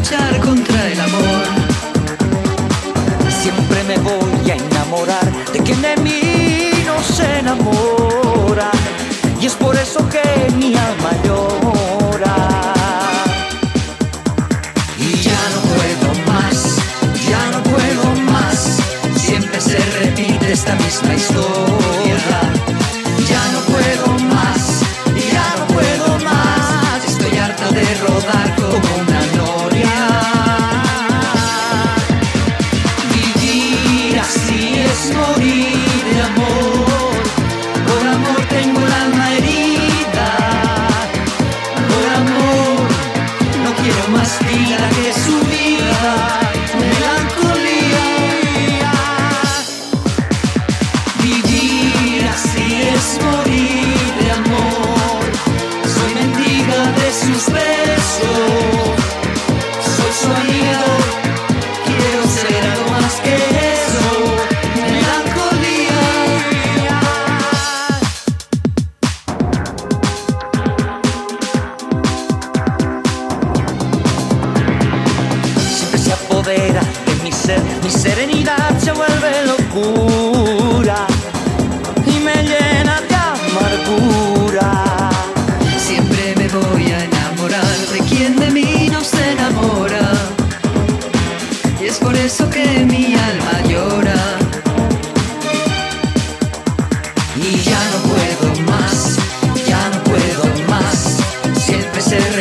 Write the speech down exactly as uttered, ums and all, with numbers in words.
luchar contra el amor. Siempre me voy a enamorar de quien de mí no se enamora, y es por eso que mi alma llora. Y ya no puedo más, ya no puedo más, siempre se repite esta misma historia. Ya no puedo más, ya no puedo más, estoy harta de rodar como una noria. Vivir así es morir de amor, por amor tengo el alma herida, por amor no quiero más vida que su vida, melancolía. Vivir así es morir de amor, soy mendiga de sus besos, soy su amigo, quiero ser algo más que eso, melancolía. Siempre se apodera de mi ser, mi serenidad se vuelve locura y me llena de amargura. Siempre me voy a enamorar de quien de mí no se enamora, y es por eso que mi alma llora.